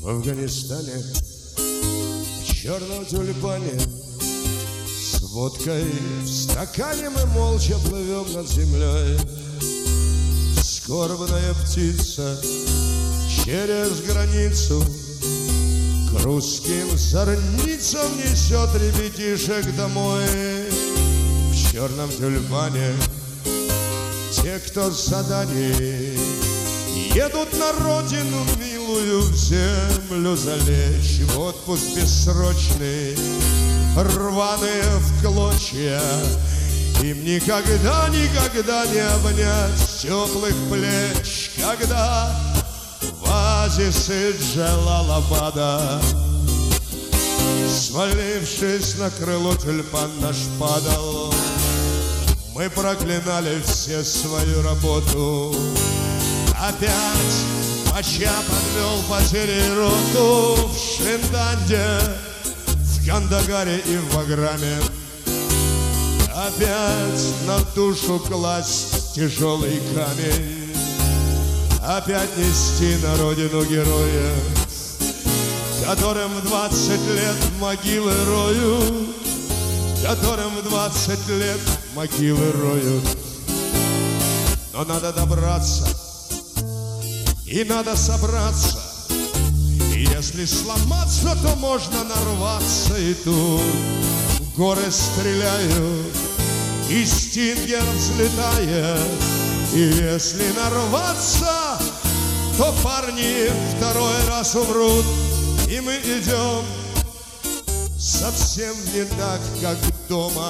В Афганистане, в черном тюльпане, с водкой в стакане мы молча плывем над землей. Скорбная птица через границу к русским зорницам несет ребятишек домой. В черном тюльпане те, кто с заданий, едут на родину милую, в землю залечь. В отпуск бессрочный, рваные в клочья, им никогда, никогда не обнять теплых плеч, когда в оазисы Джалалабада, свалившись на крыло, тюльпан наш падал. Мы проклинали все свою работу. Опять Пача подвел потери роту в Шинданде, в Кандагаре и в Баграме. Опять на душу класть тяжелый камень, опять нести на родину героя, которым в 20 лет могилы роют, которым в 20 лет могилы роют. Но надо добраться и надо собраться, и если сломаться, то можно нарваться. И тут горы стреляют, и стингер взлетает, и если нарваться, то парни второй раз умрут. И мы идем совсем не так, как дома,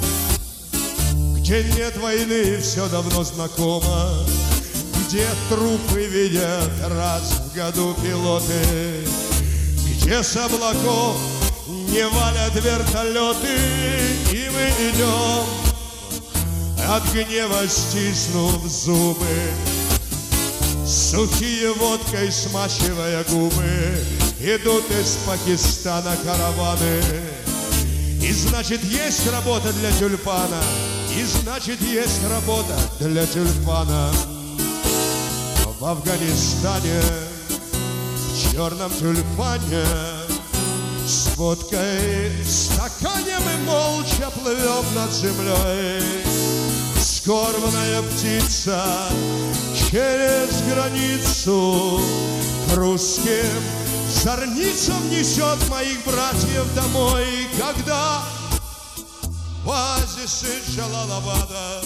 где нет войны и все давно знакомо, где трупы видят раз в году пилоты, где с облаков не валят вертолеты. И мы идем, от гнева стиснув зубы, сухие водкой смачивая губы. Идут из Пакистана караваны, и значит есть работа для тюльпана, и значит есть работа для тюльпана. В Афганистане, в черном тюльпане, с водкой в стакане мы молча плывем над землей. Скорбная птица через границу к русским зорницам несет моих братьев домой. Когда в оазисы Джалалабада,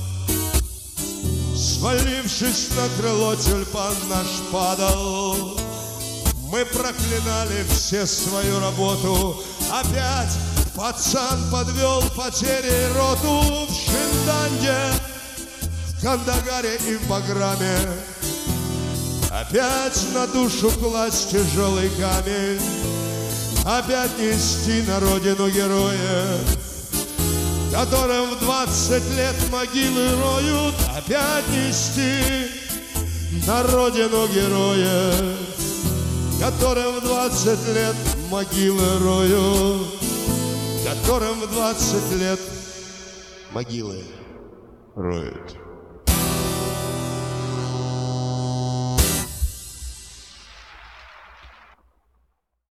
свалившись на крыло, тюльпан наш падал, мы проклинали все свою работу. Опять пацан подвел потери роту в Шинданде, в Кандагаре и в Баграме. Опять на душу класть тяжелый камень, опять нести на родину героя, которым в 20 лет могилы роют. Опять нести на родину героя, которым в 20 лет могилы роют, которым в 20 лет могилы роют.